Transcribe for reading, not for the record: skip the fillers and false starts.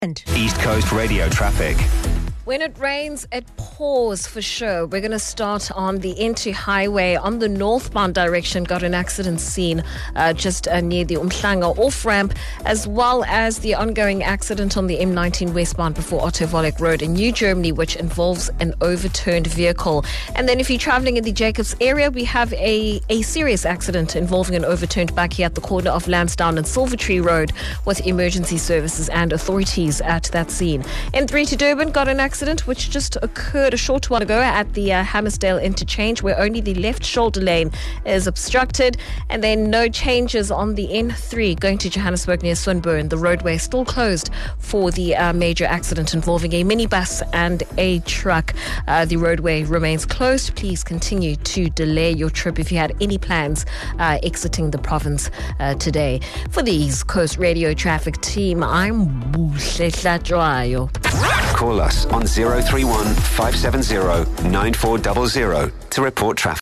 East Coast Radio traffic. When it rains, it pours for sure. We're going to start on the N2 highway on the northbound direction. Got an accident scene just near the Umhlanga off-ramp, as well as the ongoing accident on the M19 westbound before Otto Volek Road in New Germany, which involves an overturned vehicle. And then if you're traveling in the Jacobs area, we have a serious accident involving an overturned bakkie at the corner of Lansdowne and Silvertree Road, with emergency services and authorities at that scene. N3 to Durban got an accident which just occurred a short while ago at the Hammersdale interchange, where only the left shoulder lane is obstructed. And then no changes on the N3 going to Johannesburg near Swinburne. The roadway is still closed for the major accident involving a minibus and a truck. The roadway remains closed. Please continue to delay your trip if you had any plans exiting the province today. For the East Coast Radio Traffic Team, I'm Buhle Hlatshwayo. Call us on 031 570 9400 to report traffic.